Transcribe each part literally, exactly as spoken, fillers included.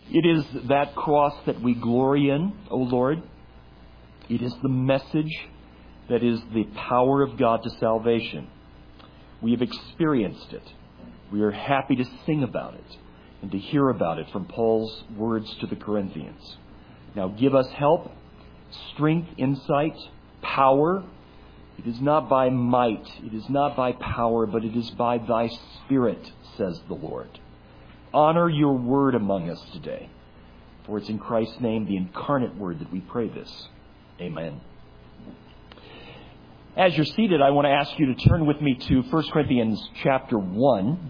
It is that cross that we glory in, O Lord. It is the message that is the power of God to salvation. We have experienced it. We are happy to sing about it and to hear about it from Paul's words to the Corinthians. Now give us help, strength, insight, power. It is not by might, it is not by power, but it is by thy Spirit, says the Lord. Honor your word among us today. For it's in Christ's name, the incarnate word, that we pray this. Amen. As you're seated, I want to ask you to turn with me to First Corinthians chapter one.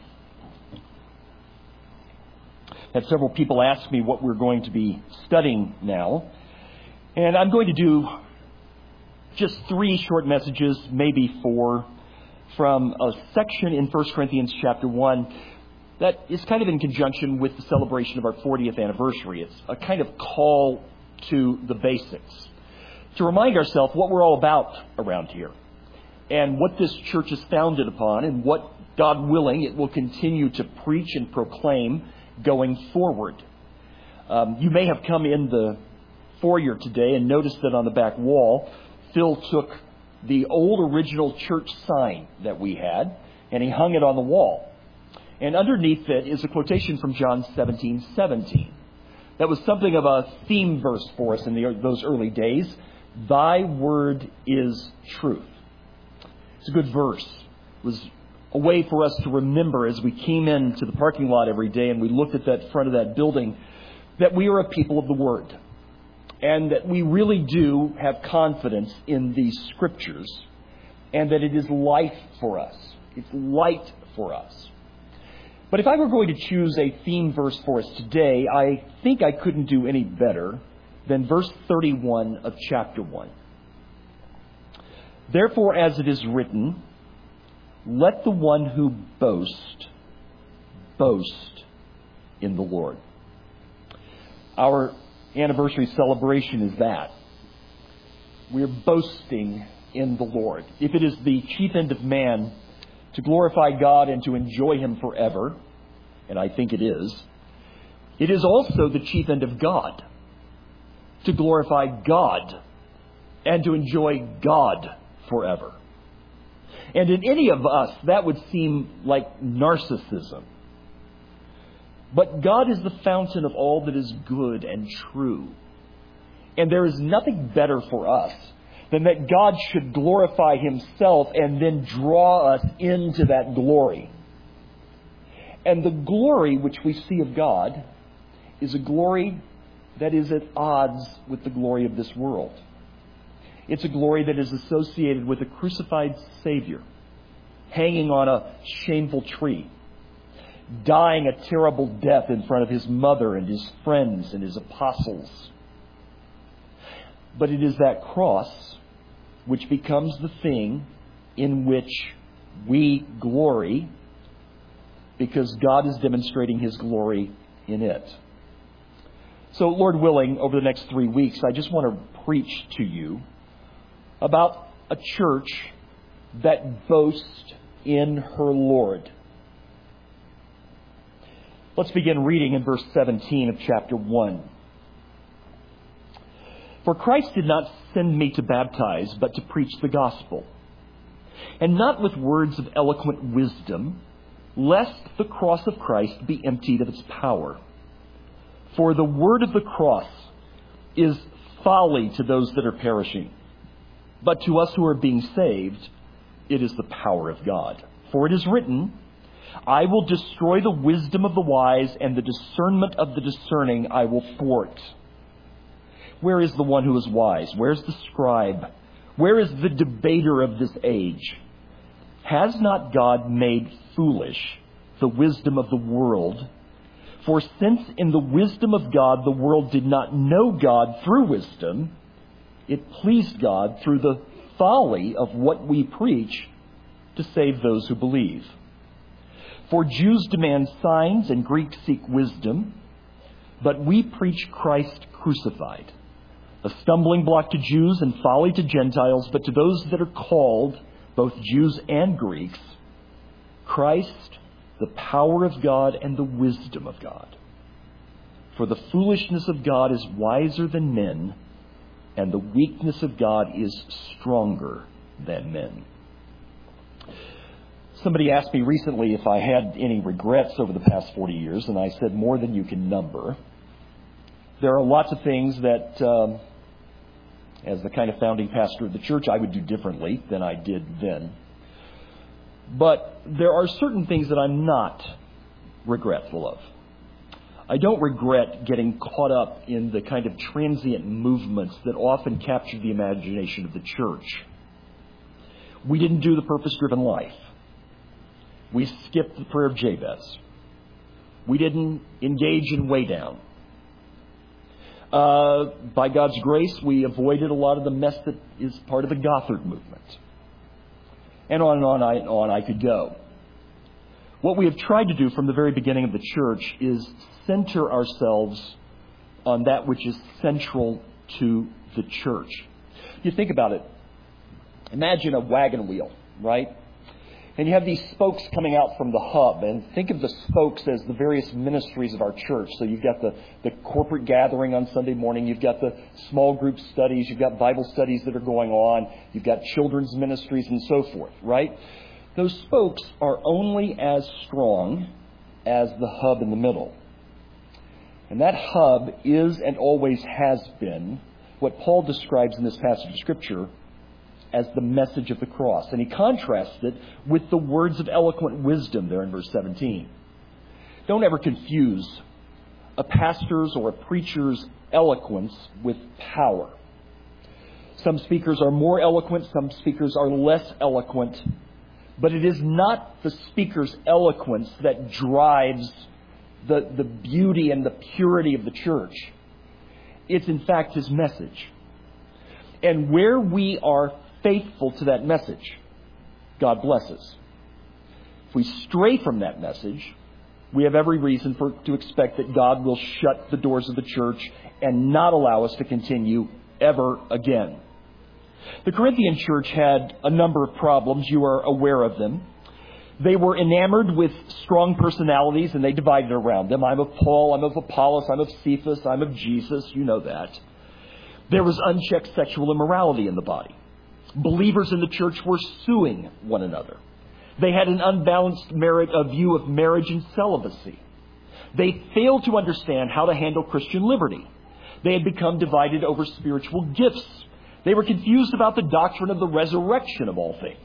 Had several people ask me what we're going to be studying now. And I'm going to do just three short messages, maybe four, from a section in First Corinthians chapter one that is kind of in conjunction with the celebration of our fortieth anniversary. It's a kind of call to the basics, to remind ourselves what we're all about around here and what this church is founded upon and what, God willing, it will continue to preach and proclaim going forward. Um, you may have come in the foyer today and noticed that on the back wall, Phil took the old original church sign that we had and he hung it on the wall. And underneath it is a quotation from John seventeen seventeen. That was something of a theme verse for us in the, those early days. Thy word is truth. It's a good verse. It was a way for us to remember as we came into the parking lot every day and we looked at that front of that building that we are a people of the Word. And that we really do have confidence in these Scriptures. And that it is life for us. It's light for us. But if I were going to choose a theme verse for us today, I think I couldn't do any better than verse thirty-one of chapter one. Therefore, as it is written, let the one who boasts, boast in the Lord. Our anniversary celebration is that. We're boasting in the Lord. If it is the chief end of man to glorify God and to enjoy Him forever, and I think it is, it is also the chief end of God to glorify God and to enjoy God forever. And in any of us, that would seem like narcissism. But God is the fountain of all that is good and true. And there is nothing better for us than that God should glorify Himself and then draw us into that glory. And the glory which we see of God is a glory that is at odds with the glory of this world. It's a glory that is associated with a crucified Savior, hanging on a shameful tree, dying a terrible death in front of His mother and His friends and His apostles. But it is that cross which becomes the thing in which we glory, because God is demonstrating His glory in it. So, Lord willing, over the next three weeks, I just want to preach to you about a church that boasts in her Lord. Let's begin reading in verse seventeen of chapter one. For Christ did not send me to baptize, but to preach the gospel, and not with words of eloquent wisdom, lest the cross of Christ be emptied of its power. For the word of the cross is folly to those that are perishing, but to us who are being saved, it is the power of God. For it is written, I will destroy the wisdom of the wise, and the discernment of the discerning I will thwart. Where is the one who is wise? Where is the scribe? Where is the debater of this age? Has not God made foolish the wisdom of the world? For since in the wisdom of God the world did not know God through wisdom, it pleased God through the folly of what we preach to save those who believe. For Jews demand signs and Greeks seek wisdom, but we preach Christ crucified, a stumbling block to Jews and folly to Gentiles, but to those that are called, both Jews and Greeks, Christ, the power of God and the wisdom of God. For the foolishness of God is wiser than men, and the weakness of God is stronger than men. Somebody asked me recently if I had any regrets over the past forty years, and I said more than you can number. There are lots of things that, um, as the kind of founding pastor of the church, I would do differently than I did then. But there are certain things that I'm not regretful of. I don't regret getting caught up in the kind of transient movements that often capture the imagination of the church. We didn't do the purpose-driven life. We skipped the prayer of Jabez. We didn't engage in way down. Uh, by God's grace, we avoided a lot of the mess that is part of the Gothard movement. And on and on and on I could go. What we have tried to do from the very beginning of the church is center ourselves on that which is central to the church. You think about it. Imagine a wagon wheel, right? And you have these spokes coming out from the hub. And think of the spokes as the various ministries of our church. So you've got the, the corporate gathering on Sunday morning. You've got the small group studies. You've got Bible studies that are going on. You've got children's ministries and so forth, right? Those spokes are only as strong as the hub in the middle. And that hub is and always has been what Paul describes in this passage of Scripture as the message of the cross. And he contrasts it with the words of eloquent wisdom there in verse seventeen. Don't ever confuse a pastor's or a preacher's eloquence with power. Some speakers are more eloquent, some speakers are less eloquent, but it is not the speaker's eloquence that drives the, the beauty and the purity of the church. It's in fact his message. And where we are faithful to that message, God blesses. If we stray from that message, we have every reason for to expect that God will shut the doors of the church and not allow us to continue ever again. The Corinthian church had a number of problems. You are aware of them. They were enamored with strong personalities, and they divided around them. I'm of Paul, I'm of Apollos, I'm of Cephas, I'm of Jesus. You know that. There was unchecked sexual immorality in the body. Believers in the church were suing one another. They had an unbalanced merit, a view of marriage and celibacy. They failed to understand how to handle Christian liberty. They had become divided over spiritual gifts. They were confused about the doctrine of the resurrection of all things.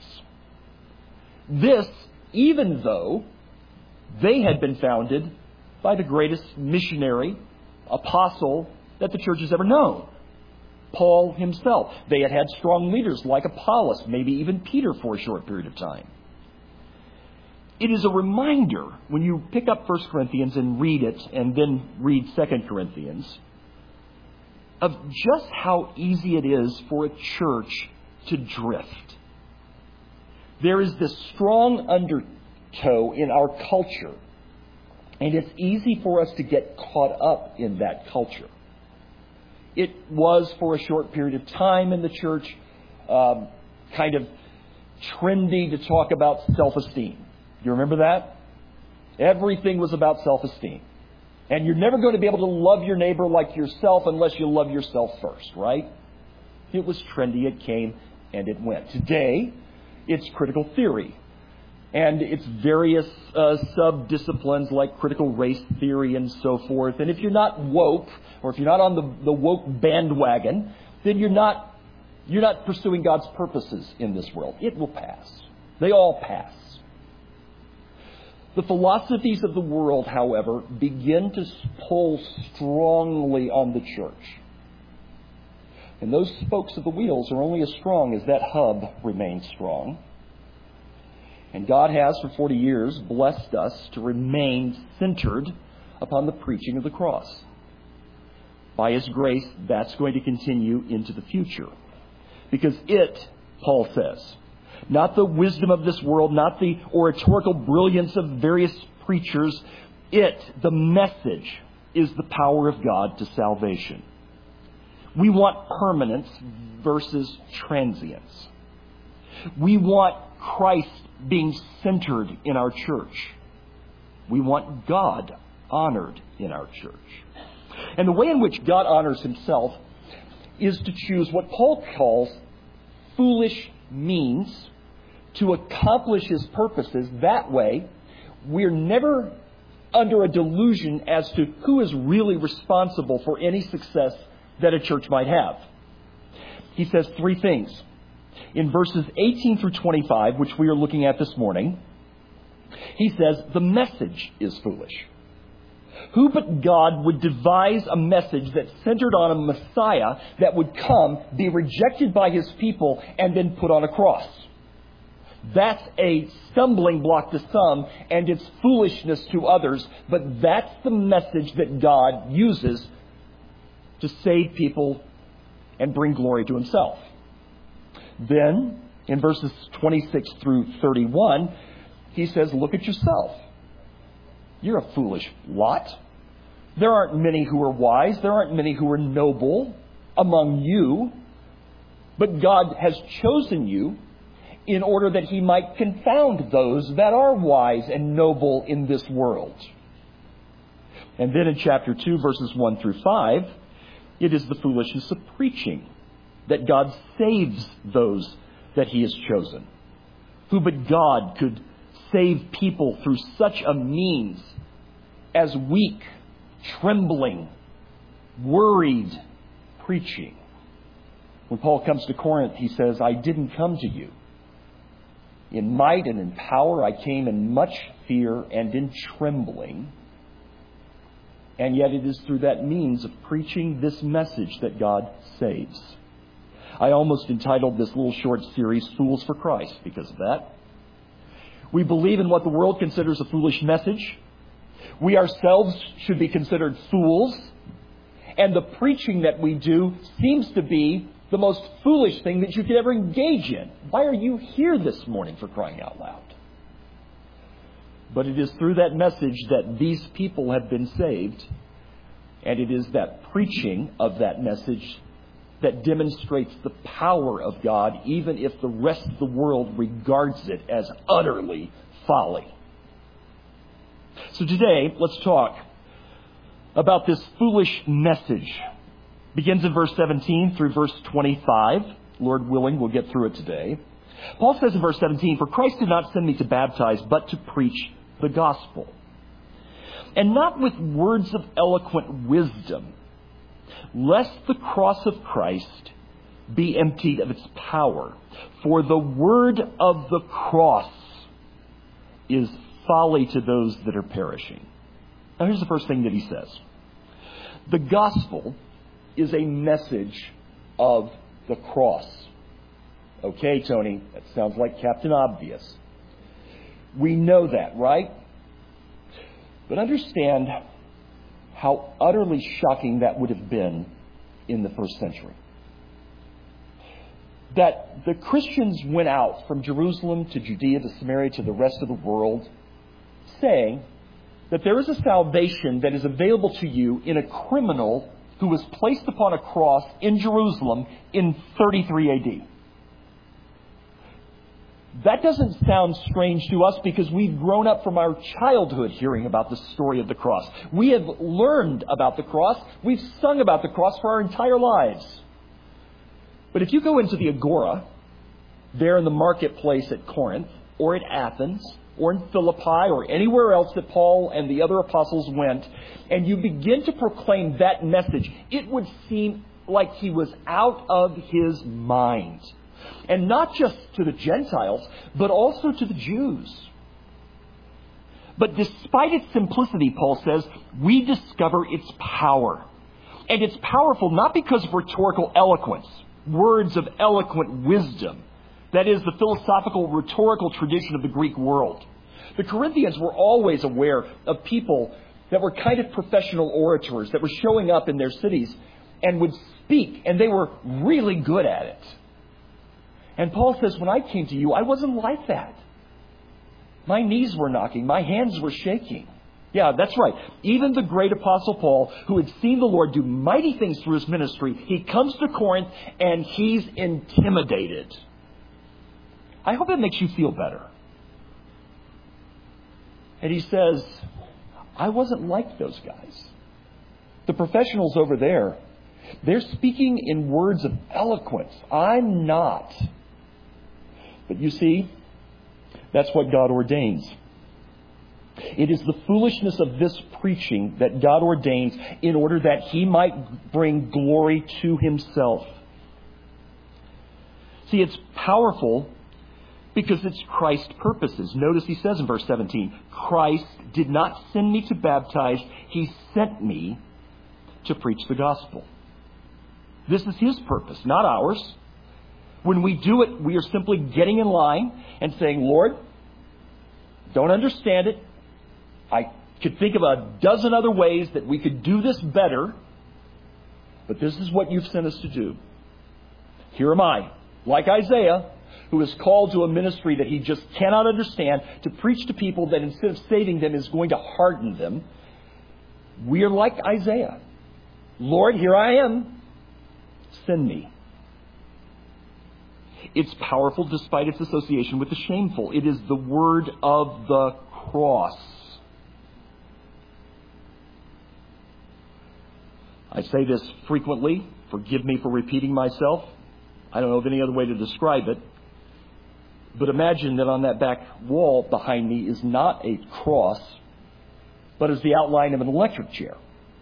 This, even though they had been founded by the greatest missionary, apostle that the church has ever known, Paul himself. They had had strong leaders like Apollos, maybe even Peter for a short period of time. It is a reminder when you pick up First Corinthians and read it and then read Second Corinthians of just how easy it is for a church to drift. There is this strong undertow in our culture, and it's easy for us to get caught up in that culture. It was, for a short period of time in the church, um, kind of trendy to talk about self-esteem. Do you remember that? Everything was about self-esteem. And you're never going to be able to love your neighbor like yourself unless you love yourself first, right? It was trendy, it came, and it went. Today, it's critical theory. And it's various uh, sub-disciplines like critical race theory and so forth. And if you're not woke, or if you're not on the, the woke bandwagon, then you're not, you're not pursuing God's purposes in this world. It will pass. They all pass. The philosophies of the world, however, begin to pull strongly on the church. And those spokes of the wheels are only as strong as that hub remains strong. And God has, for forty years, blessed us to remain centered upon the preaching of the cross. By His grace, that's going to continue into the future. Because it, Paul says, not the wisdom of this world, not the oratorical brilliance of various preachers, it, the message, is the power of God to salvation. We want permanence versus transience. We want Christ being centered in our church. We want God honored in our church. And the way in which God honors himself is to choose what Paul calls foolish means to accomplish his purposes. That way, we're never under a delusion as to who is really responsible for any success that a church might have. He says three things. In verses eighteen through twenty-five, which we are looking at this morning, he says the message is foolish. Who but God would devise a message that centered on a Messiah that would come, be rejected by his people, and then put on a cross? That's a stumbling block to some, and it's foolishness to others, but that's the message that God uses to save people and bring glory to himself. Then, in verses twenty-six through thirty-one, he says, look at yourself. You're a foolish lot. There aren't many who are wise. There aren't many who are noble among you. But God has chosen you in order that he might confound those that are wise and noble in this world. And then in chapter two, verses one through five, it is the foolishness of preaching that God saves those that he has chosen. Who but God could save people through such a means as weak, trembling, worried preaching? When Paul comes to Corinth, he says, I didn't come to you in might and in power. I came in much fear and in trembling. And yet it is through that means of preaching this message that God saves. I almost entitled this little short series, Fools for Christ, because of that. We believe in what the world considers a foolish message. We ourselves should be considered fools. And the preaching that we do seems to be the most foolish thing that you could ever engage in. Why are you here this morning, for crying out loud? But it is through that message that these people have been saved. And it is that preaching of that message that demonstrates the power of God, even if the rest of the world regards it as utterly folly. So today, let's talk about this foolish message. Begins in verse seventeen through verse twenty-five. Lord willing, we'll get through it today. Paul says in verse seventeen, for Christ did not send me to baptize, but to preach the gospel. And not with words of eloquent wisdom, lest the cross of Christ be emptied of its power. For the word of the cross is folly to those that are perishing. Now here's the first thing that he says. The gospel is a message of the cross. Okay, Tony, that sounds like Captain Obvious. We know that, right? But understand how utterly shocking that would have been in the first century. That the Christians went out from Jerusalem to Judea to Samaria to the rest of the world, saying that there is a salvation that is available to you in a criminal who was placed upon a cross in Jerusalem in thirty-three A D. That doesn't sound strange to us because we've grown up from our childhood hearing about the story of the cross. We have learned about the cross. We've sung about the cross for our entire lives. But if you go into the Agora, there in the marketplace at Corinth, or at Athens, or in Philippi, or anywhere else that Paul and the other apostles went, and you begin to proclaim that message, it would seem like he was out of his mind. And not just to the Gentiles, but also to the Jews. But despite its simplicity, Paul says, we discover its power. And it's powerful not because of rhetorical eloquence, words of eloquent wisdom. That is the philosophical rhetorical tradition of the Greek world. The Corinthians were always aware of people that were kind of professional orators that were showing up in their cities and would speak, and they were really good at it. And Paul says, when I came to you, I wasn't like that. My knees were knocking. My hands were shaking. Yeah, that's right. Even the great Apostle Paul, who had seen the Lord do mighty things through his ministry, he comes to Corinth and he's intimidated. I hope it makes you feel better. And he says, I wasn't like those guys. The professionals over there, they're speaking in words of eloquence. I'm not. But you see, that's what God ordains. It is the foolishness of this preaching that God ordains in order that He might bring glory to Himself. See, it's powerful because it's Christ's purposes. Notice He says in verse seventeen, Christ did not send me to baptize, He sent me to preach the gospel. This is His purpose, not ours. When we do it, we are simply getting in line and saying, Lord, don't understand it. I could think of a dozen other ways that we could do this better, but this is what you've sent us to do. Here am I, like Isaiah, who is called to a ministry that he just cannot understand, to preach to people that instead of saving them is going to harden them. We are like Isaiah. Lord, here I am. Send me. It's powerful despite its association with the shameful. It is the word of the cross. I say this frequently. Forgive me for repeating myself. I don't know of any other way to describe it. But imagine that on that back wall behind me is not a cross, but is the outline of an electric chair.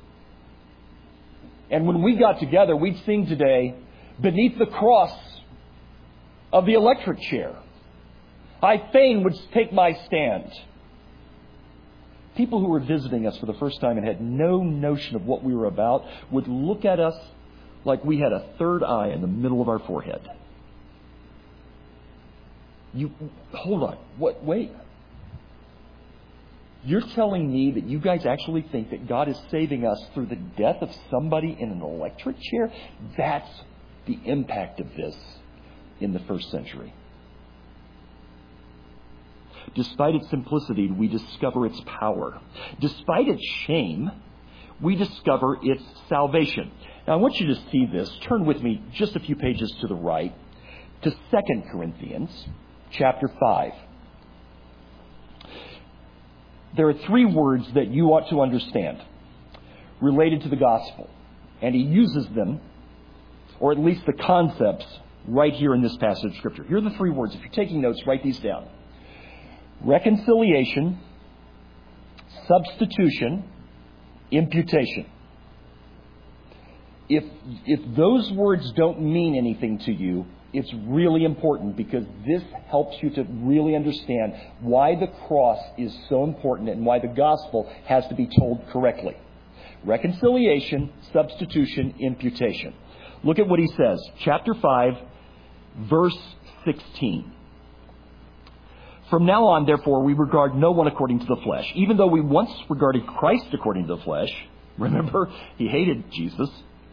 And when we got together, we'd sing today, beneath the cross of the electric chair, I fain would take my stand. People who were visiting us for the first time and had no notion of what we were about would look at us like we had a third eye in the middle of our forehead. You, hold on. What, wait. You're telling me that you guys actually think that God is saving us through the death of somebody in an electric chair? That's the impact of this in the first century. Despite its simplicity, we discover its power. Despite its shame, we discover its salvation. Now, I want you to see this. Turn with me just a few pages to the right to Second Corinthians chapter five. There are three words that you ought to understand related to the gospel. And he uses them, or at least the concepts, right here in this passage of Scripture. Here are the three words. If you're taking notes, write these down. Reconciliation, substitution, imputation. If, if those words don't mean anything to you, it's really important because this helps you to really understand why the cross is so important and why the gospel has to be told correctly. Reconciliation, substitution, imputation. Look at what he says. Chapter five, verse sixteen. From now on, therefore, we regard no one according to the flesh. Even though we once regarded Christ according to the flesh, remember, he hated Jesus,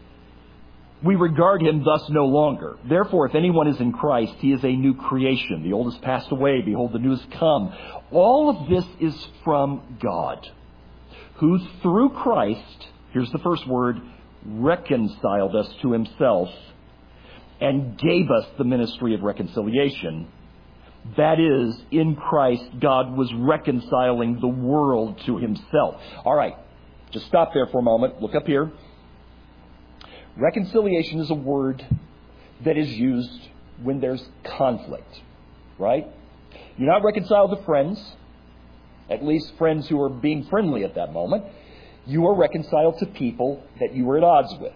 we regard him thus no longer. Therefore, if anyone is in Christ, he is a new creation. The old has passed away. Behold, the new has come. All of this is from God, who through Christ, here's the first word, reconciled us to himself and gave us the ministry of reconciliation. That is, in Christ, God was reconciling the world to himself. All right, just stop there for a moment. Look up here. Reconciliation is a word that is used when there's conflict, right? You're not reconciled to friends, at least friends who are being friendly at that moment. You are reconciled to people that you are at odds with.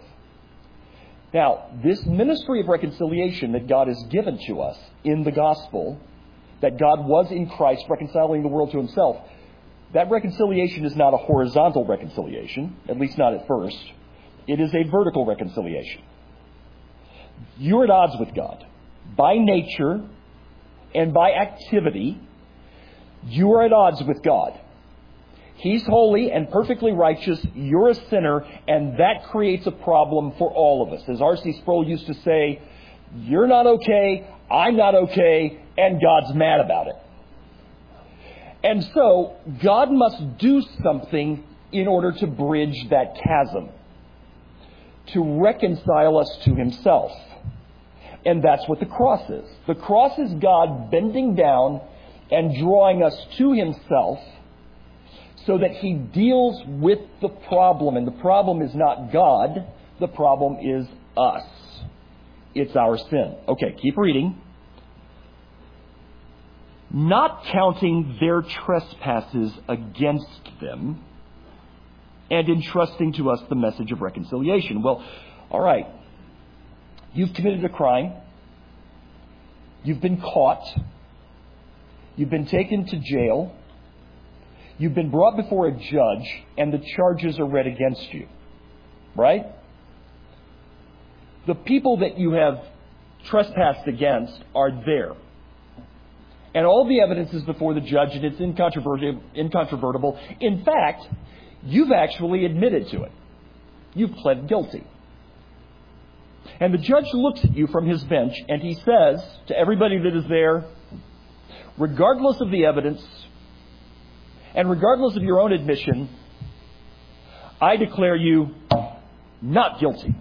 Now, this ministry of reconciliation that God has given to us in the gospel, that God was in Christ reconciling the world to himself, that reconciliation is not a horizontal reconciliation, at least not at first. It is a vertical reconciliation. You're at odds with God. By nature and by activity, you are at odds with God. He's holy and perfectly righteous. You're a sinner, and that creates a problem for all of us. As R C Sproul used to say, you're not okay, I'm not okay, and God's mad about it. And so, God must do something in order to bridge that chasm, to reconcile us to himself. And that's what the cross is. The cross is God bending down and drawing us to himself so that he deals with the problem. And the problem is not God. The problem is us. It's our sin. Okay, keep reading. Not counting their trespasses against them, and entrusting to us the message of reconciliation. Well, all right. You've committed a crime. You've been caught. You've been taken to jail. You've been brought before a judge, and the charges are read against you. Right? The people that you have trespassed against are there. And all the evidence is before the judge, and it's incontrovertible. incontrovertible. In fact, you've actually admitted to it. You've pled guilty. And the judge looks at you from his bench, and he says to everybody that is there, regardless of the evidence, and regardless of your own admission, I declare you not guilty.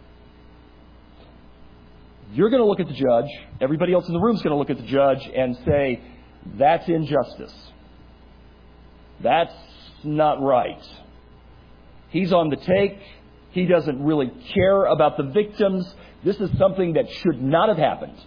You're going to look at the judge, everybody else in the room is going to look at the judge and say, that's injustice. That's not right. He's on the take. He doesn't really care about the victims. This is something that should not have happened.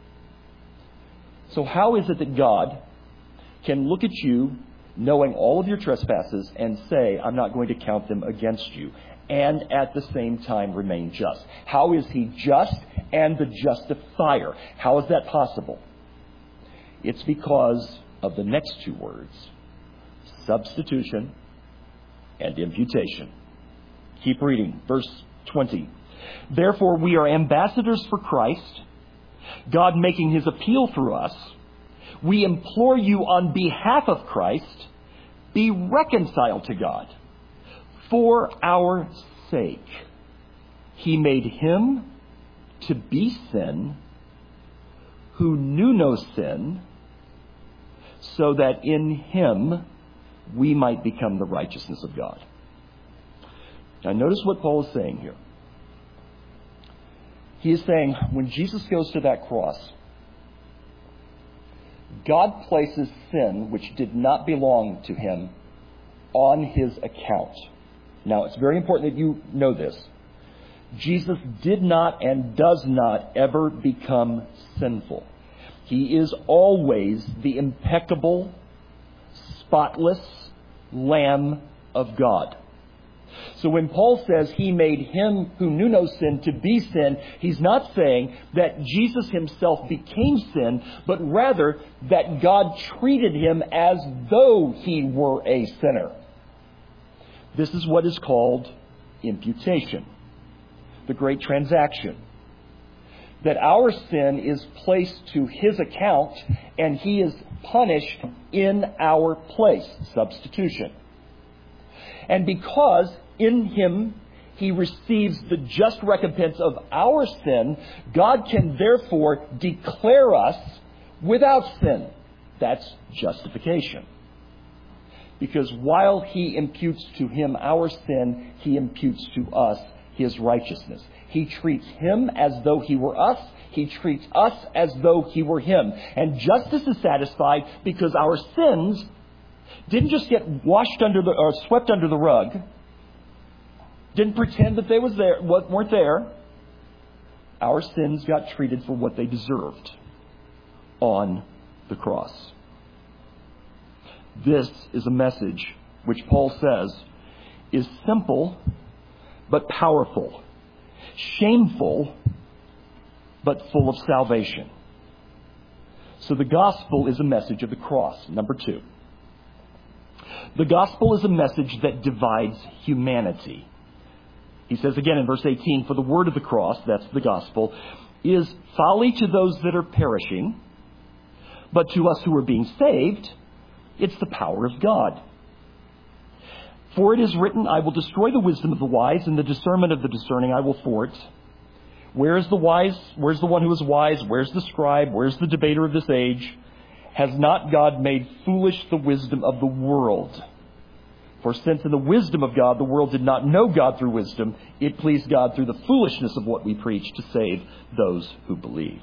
So how is it that God can look at you, knowing all of your trespasses, and say, I'm not going to count them against you, and at the same time remain just? How is he just and the justifier? How is that possible? It's because of the next two words, substitution and imputation. Keep reading, verse twenty. Therefore we are ambassadors for Christ, God making his appeal through us. We implore you on behalf of Christ, be reconciled to God. For our sake, he made him to be sin who knew no sin, so that in him we might become the righteousness of God. Now notice what Paul is saying here. He is saying when Jesus goes to that cross, God places sin which did not belong to him on his account. Now, it's very important that you know this. Jesus did not and does not ever become sinful. He is always the impeccable, spotless Lamb of God. So when Paul says he made him who knew no sin to be sin, he's not saying that Jesus himself became sin, but rather that God treated him as though he were a sinner. This is what is called imputation, the great transaction. That our sin is placed to his account and he is punished in our place, substitution. And because in him he receives the just recompense of our sin, God can therefore declare us without sin. That's justification. Because while he imputes to him our sin, he imputes to us his righteousness. He treats him as though he were us. He treats us as though he were him. And justice is satisfied because our sins didn't just get washed under the, or swept under the rug. Didn't pretend that they was there, weren't there. Our sins got treated for what they deserved on the cross. This is a message which Paul says is simple but powerful, shameful but full of salvation. So the gospel is a message of the cross. Number two, the gospel is a message that divides humanity. He says again in verse eighteen, for the word of the cross, that's the gospel, is folly to those that are perishing, but to us who are being saved, it's the power of God. For it is written, I will destroy the wisdom of the wise, and the discernment of the discerning I will thwart. Where is the wise? Where's the one who is wise? Where's the scribe? Where's the debater of this age? Has not God made foolish the wisdom of the world? For since in the wisdom of God the world did not know God through wisdom, it pleased God through the foolishness of what we preach to save those who believe.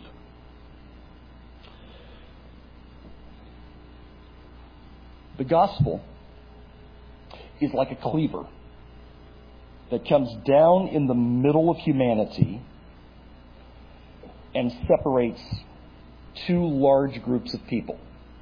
The gospel is like a cleaver that comes down in the middle of humanity and separates two large groups of people.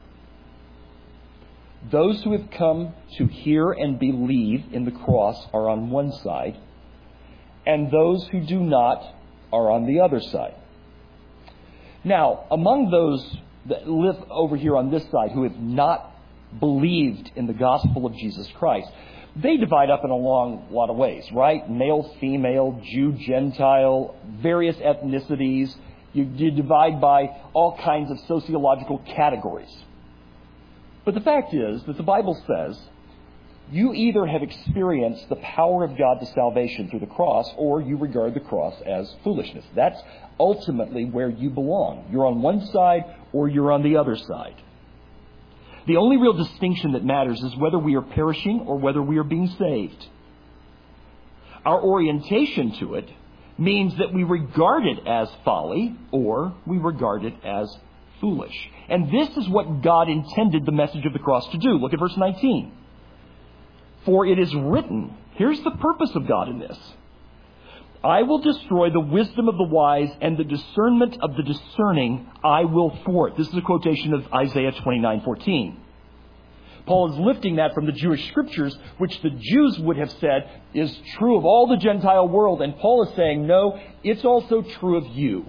Those who have come to hear and believe in the cross are on one side, and those who do not are on the other side. Now, among those that live over here on this side who have not believed in the gospel of Jesus Christ, they divide up in a long lot of ways, right? Male, female, Jew, Gentile, various ethnicities. You, you divide by all kinds of sociological categories. But the fact is that the Bible says you either have experienced the power of God to salvation through the cross, or you regard the cross as foolishness. That's ultimately where you belong. You're on one side or you're on the other side. The only real distinction that matters is whether we are perishing or whether we are being saved. Our orientation to it means that we regard it as folly or we regard it as foolish. And this is what God intended the message of the cross to do. Look at verse nineteen. For it is written, here's the purpose of God in this: I will destroy the wisdom of the wise, and the discernment of the discerning I will thwart. This is a quotation of Isaiah twenty-nine fourteen. Paul is lifting that from the Jewish scriptures, which the Jews would have said is true of all the Gentile world. And Paul is saying, no, it's also true of you.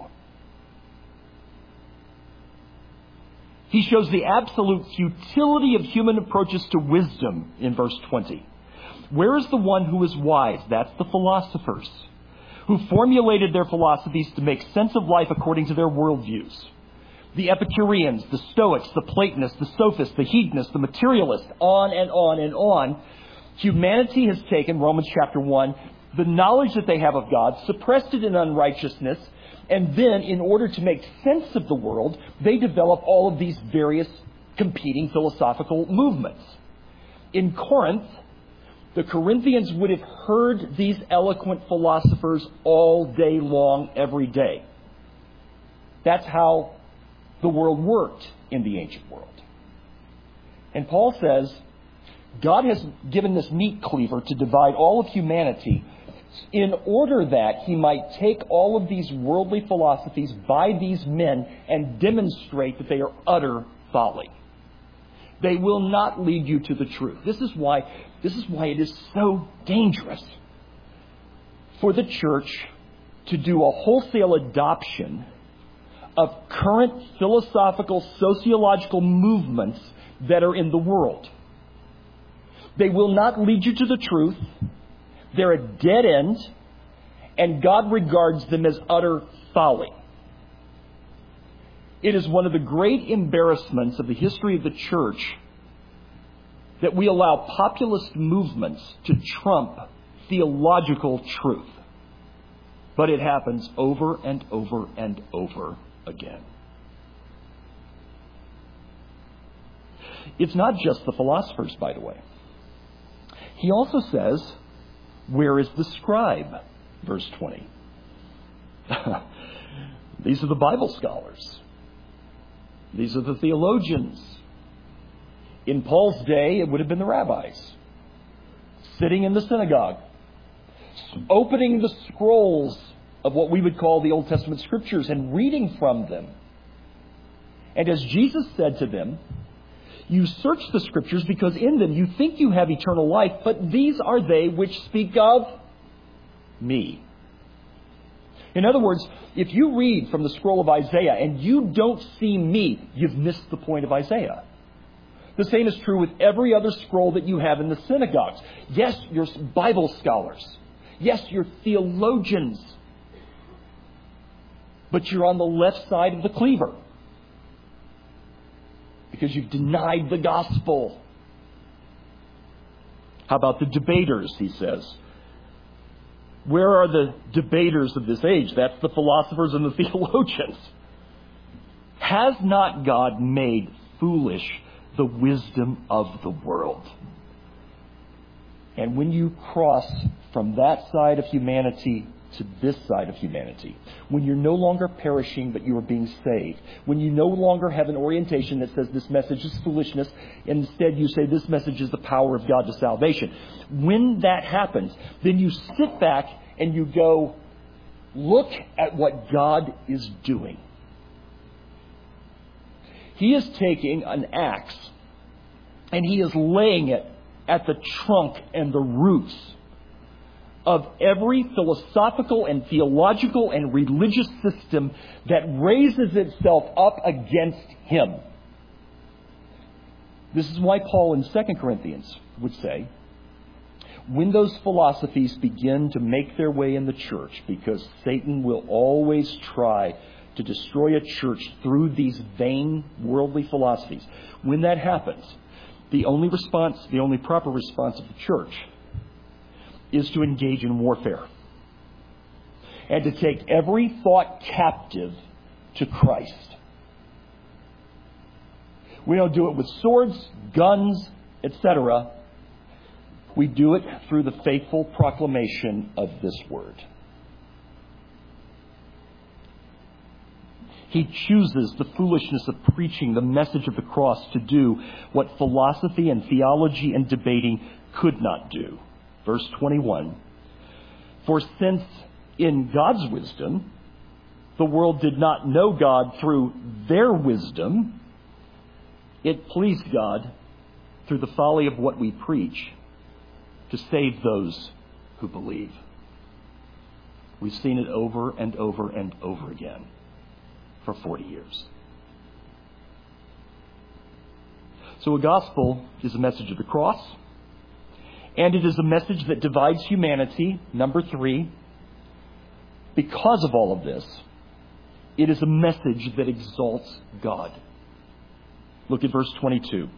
He shows the absolute futility of human approaches to wisdom in verse twenty. Where is the one who is wise? That's the philosophers, who formulated their philosophies to make sense of life according to their worldviews. The Epicureans, the Stoics, the Platonists, the Sophists, the Hedonists, the Materialists, on and on and on. Humanity has taken, Romans chapter one, the knowledge that they have of God, suppressed it in unrighteousness, and then, in order to make sense of the world, they develop all of these various competing philosophical movements. In Corinth, the Corinthians would have heard these eloquent philosophers all day long, every day. That's how the world worked in the ancient world. And Paul says, God has given this meat cleaver to divide all of humanity in order that he might take all of these worldly philosophies by these men and demonstrate that they are utter folly. They will not lead you to the truth. This is why, this is why it is so dangerous for the church to do a wholesale adoption of current philosophical, sociological movements that are in the world. They will not lead you to the truth. They're a dead end, and God regards them as utter folly. It is one of the great embarrassments of the history of the church that we allow populist movements to trump theological truth. But it happens over and over and over again. It's not just the philosophers, by the way. He also says, where is the scribe? Verse twenty. These are the Bible scholars. These are the theologians. In Paul's day, it would have been the rabbis, sitting in the synagogue, opening the scrolls of what we would call the Old Testament scriptures and reading from them. And as Jesus said to them, you search the scriptures because in them you think you have eternal life, but these are they which speak of me. In other words, if you read from the scroll of Isaiah and you don't see me, you've missed the point of Isaiah. The same is true with every other scroll that you have in the synagogues. Yes, you're Bible scholars. Yes, you're theologians. But you're on the left side of the cleaver, because you've denied the gospel. How about the debaters, he says? Where are the debaters of this age? That's the philosophers and the theologians. Has not God made foolish the wisdom of the world? And when you cross from that side of humanity to this side of humanity. When you're no longer perishing, but you are being saved. When you no longer have an orientation that says this message is foolishness, and instead you say this message is the power of God to salvation. When that happens, then you sit back and you go, look at what God is doing. He is taking an axe and He is laying it at the trunk and the roots of every philosophical and theological and religious system that raises itself up against Him. This is why Paul in Second Corinthians would say, when those philosophies begin to make their way in the church, because Satan will always try to destroy a church through these vain worldly philosophies, when that happens, the only response, the only proper response of the church is to engage in warfare and to take every thought captive to Christ. We don't do it with swords, guns, et cetera. We do it through the faithful proclamation of this word. He chooses the foolishness of preaching the message of the cross to do what philosophy and theology and debating could not do. Verse twenty-one, for since in God's wisdom, the world did not know God through their wisdom, it pleased God through the folly of what we preach to save those who believe. We've seen it over and over and over again for forty years. So a gospel is a message of the cross, and it is a message that divides humanity. Number three, because of all of this, it is a message that exalts God. Look at verse twenty-two.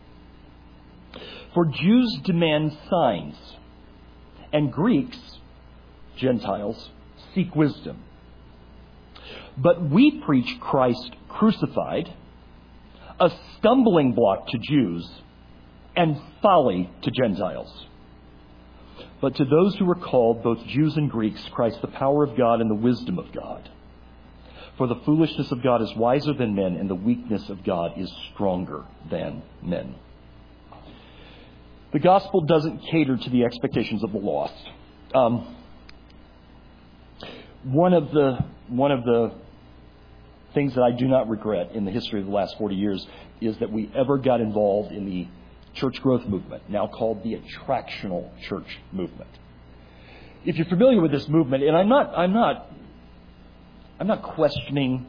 For Jews demand signs, and Greeks, Gentiles, seek wisdom. But we preach Christ crucified, a stumbling block to Jews, and folly to Gentiles. But to those who are called, both Jews and Greeks, Christ the power of God and the wisdom of God. For the foolishness of God is wiser than men, and the weakness of God is stronger than men. The gospel doesn't cater to the expectations of the lost. Um, one of the one of the things that I do not regret in the history of the last forty years is that we ever got involved in the church growth movement, now called the attractional church movement. If you're familiar with this movement, and I'm not, I'm not, I'm not questioning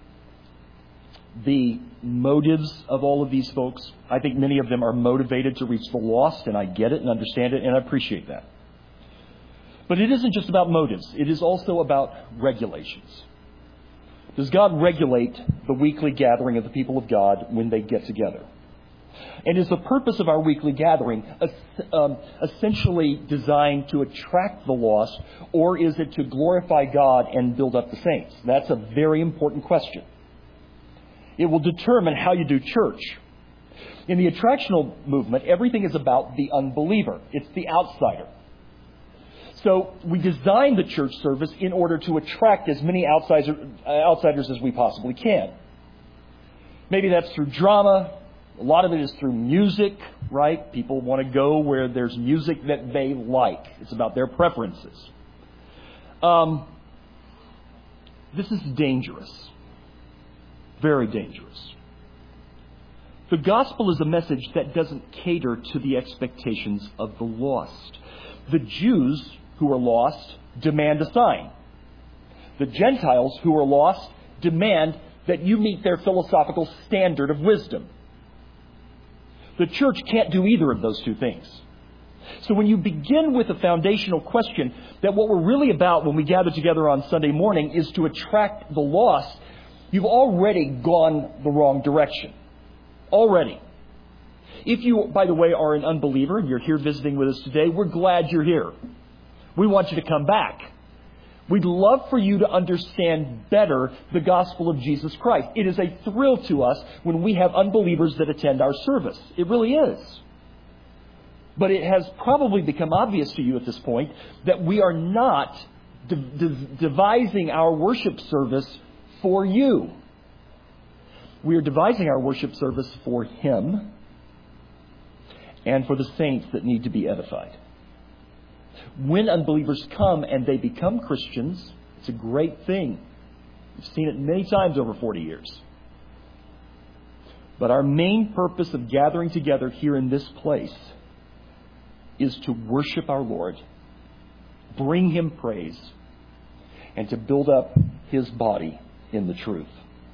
the motives of all of these folks. I think many of them are motivated to reach the lost, and I get it and understand it, and I appreciate that. But it isn't just about motives. It is also about regulations. Does God regulate the weekly gathering of the people of God when they get together? And is the purpose of our weekly gathering um, essentially designed to attract the lost, or is it to glorify God and build up the saints? That's a very important question. It will determine how you do church. In the attractional movement, everything is about the unbeliever. It's the outsider. So we design the church service in order to attract as many outsider, uh, outsiders as we possibly can. Maybe that's through drama. A lot of it is through music, right? People want to go where there's music that they like. It's about their preferences. Um, this is dangerous. Very dangerous. The gospel is a message that doesn't cater to the expectations of the lost. The Jews who are lost demand a sign. The Gentiles who are lost demand that you meet their philosophical standard of wisdom. The church can't do either of those two things. So when you begin with a foundational question that what we're really about when we gather together on Sunday morning is to attract the lost, you've already gone the wrong direction. Already. If you, by the way, are an unbeliever and you're here visiting with us today, we're glad you're here. We want you to come back. We'd love for you to understand better the gospel of Jesus Christ. It is a thrill to us when we have unbelievers that attend our service. It really is. But it has probably become obvious to you at this point that we are not de- de- devising our worship service for you. We are devising our worship service for Him and for the saints that need to be edified. When unbelievers come and they become Christians, it's a great thing. We've seen it many times over forty years. But our main purpose of gathering together here in this place is to worship our Lord, bring Him praise, and to build up His body in the truth.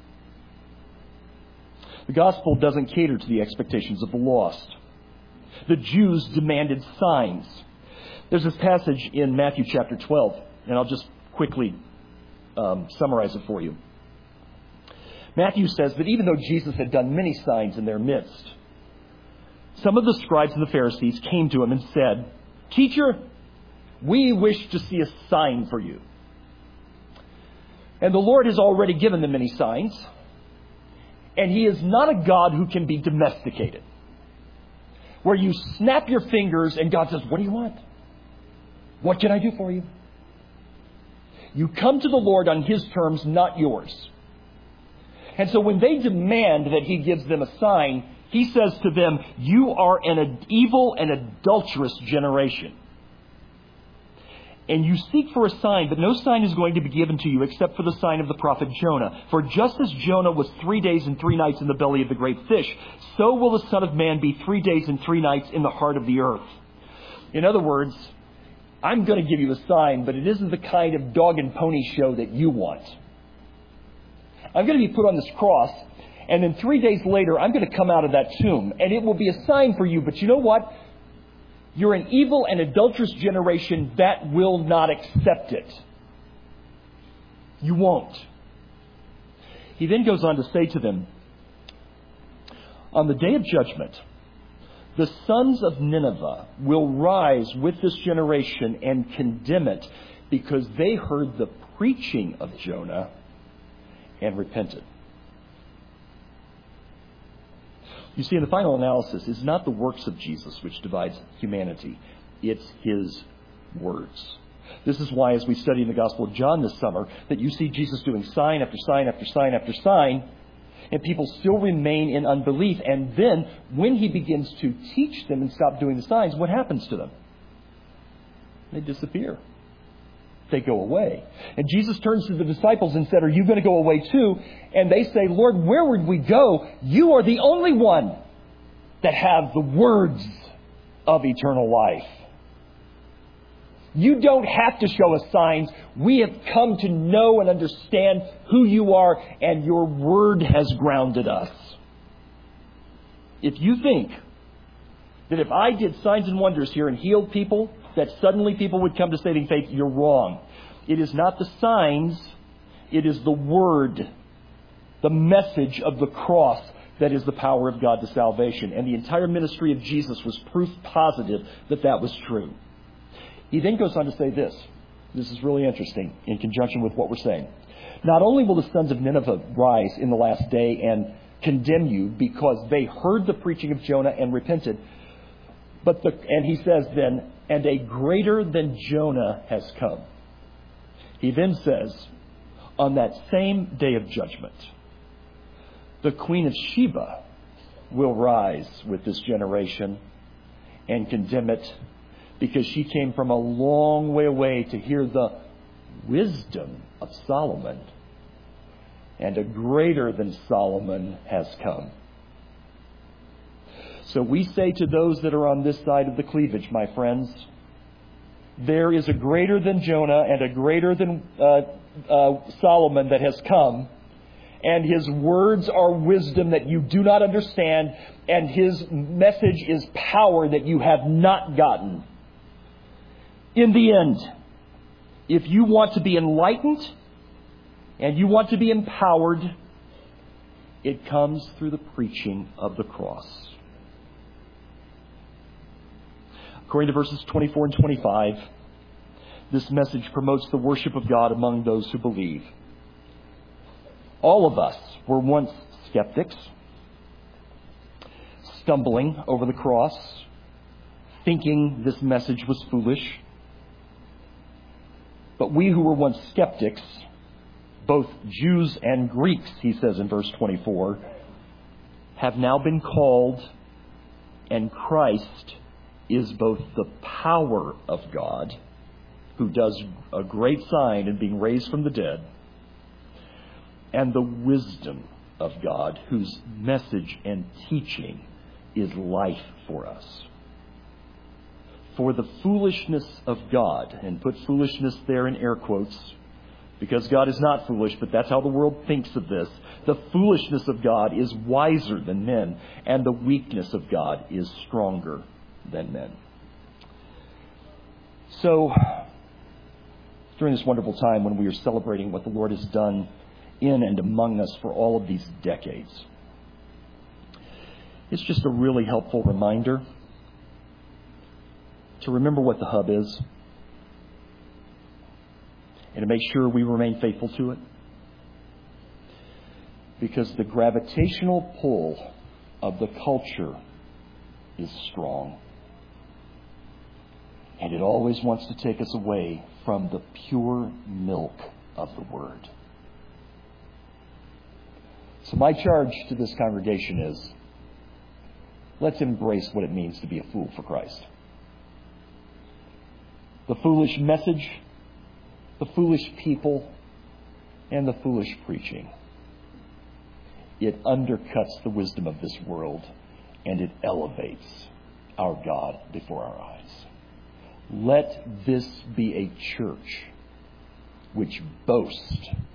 The gospel doesn't cater to the expectations of the lost. The Jews demanded signs. There's this passage in Matthew chapter twelve, and I'll just quickly um, summarize it for you. Matthew says that even though Jesus had done many signs in their midst, some of the scribes and the Pharisees came to Him and said, "Teacher, we wish to see a sign for you." And the Lord has already given them many signs, and He is not a God who can be domesticated, where you snap your fingers and God says, "What do you want? What can I do for you?" You come to the Lord on His terms, not yours. And so when they demand that He gives them a sign, He says to them, "You are an evil and adulterous generation. And you seek for a sign, but no sign is going to be given to you except for the sign of the prophet Jonah. For just as Jonah was three days and three nights in the belly of the great fish, so will the Son of Man be three days and three nights in the heart of the earth." In other words, I'm going to give you a sign, but it isn't the kind of dog and pony show that you want. I'm going to be put on this cross, and then three days later, I'm going to come out of that tomb, and it will be a sign for you. But you know what? You're an evil and adulterous generation that will not accept it. You won't. He then goes on to say to them, on the day of judgment, the sons of Nineveh will rise with this generation and condemn it because they heard the preaching of Jonah and repented. You see, in the final analysis, it's not the works of Jesus which divides humanity. It's His words. This is why, as we study in the Gospel of John this summer, that you see Jesus doing sign after sign after sign after sign, and people still remain in unbelief. And then, when He begins to teach them and stop doing the signs, what happens to them? They disappear. They go away. And Jesus turns to the disciples and said, "Are you going to go away too?" And they say, "Lord, where would we go? You are the only one that have the words of eternal life. You don't have to show us signs. We have come to know and understand who you are, and your word has grounded us." If you think that if I did signs and wonders here and healed people, that suddenly people would come to saving faith, you're wrong. It is not the signs, it is the word, the message of the cross that is the power of God to salvation. And the entire ministry of Jesus was proof positive that that was true. He then goes on to say this. This is really interesting in conjunction with what we're saying. "Not only will the sons of Nineveh rise in the last day and condemn you because they heard the preaching of Jonah and repented, but the, and he says then, and a greater than Jonah has come." He then says, on that same day of judgment, the Queen of Sheba will rise with this generation and condemn it because she came from a long way away to hear the wisdom of Solomon. And a greater than Solomon has come. So we say to those that are on this side of the cleavage, my friends, there is a greater than Jonah and a greater than uh, uh, Solomon that has come. And his words are wisdom that you do not understand. And his message is power that you have not gotten. In the end, if you want to be enlightened and you want to be empowered, it comes through the preaching of the cross. According to verses twenty-four and twenty-five, this message promotes the worship of God among those who believe. All of us were once skeptics, stumbling over the cross, thinking this message was foolish. But we who were once skeptics, both Jews and Greeks, he says in verse twenty-four, have now been called, and Christ is both the power of God, who does a great sign in being raised from the dead, and the wisdom of God, whose message and teaching is life for us. For the foolishness of God, and put foolishness there in air quotes, because God is not foolish, but that's how the world thinks of this. The foolishness of God is wiser than men, and the weakness of God is stronger than men. So, during this wonderful time when we are celebrating what the Lord has done in and among us for all of these decades, it's just a really helpful reminder to remember what the hub is and to make sure we remain faithful to it. Because the gravitational pull of the culture is strong. And it always wants to take us away from the pure milk of the Word. So my charge to this congregation is, let's embrace what it means to be a fool for Christ. The foolish message, the foolish people, and the foolish preaching. It undercuts the wisdom of this world, and it elevates our God before our eyes. Let this be a church which boasts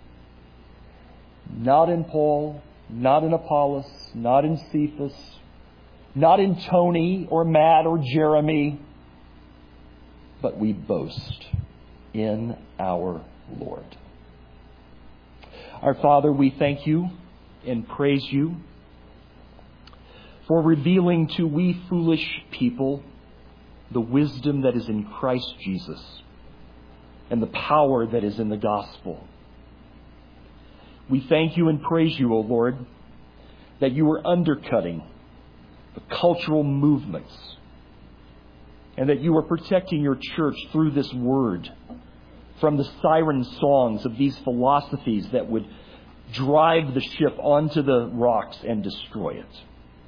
not in Paul, not in Apollos, not in Cephas, not in Tony or Matt or Jeremy, but we boast in our Lord. Our Father, we thank you and praise you for revealing to we foolish people the wisdom that is in Christ Jesus and the power that is in the gospel. We thank you and praise you, O Lord, that you are undercutting the cultural movements and that you are protecting your church through this word from the siren songs of these philosophies that would drive the ship onto the rocks and destroy it.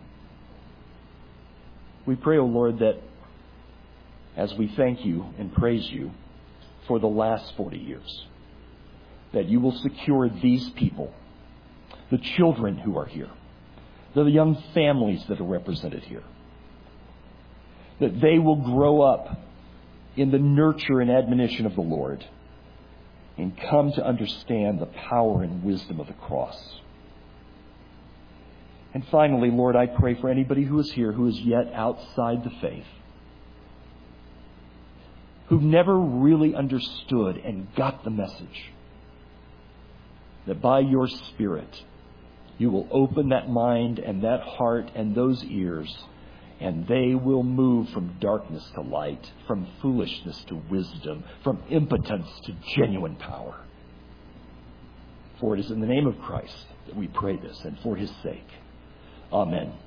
We pray, O Lord, that as we thank you and praise you for the last forty years, that you will secure these people, the children who are here, the young families that are represented here, that they will grow up in the nurture and admonition of the Lord and come to understand the power and wisdom of the cross. And finally, Lord, I pray for anybody who is here who is yet outside the faith, who never really understood and got the message, that by your Spirit you will open that mind and that heart and those ears, and they will move from darkness to light, from foolishness to wisdom, from impotence to genuine power. For it is in the name of Christ that we pray this, and for his sake. Amen.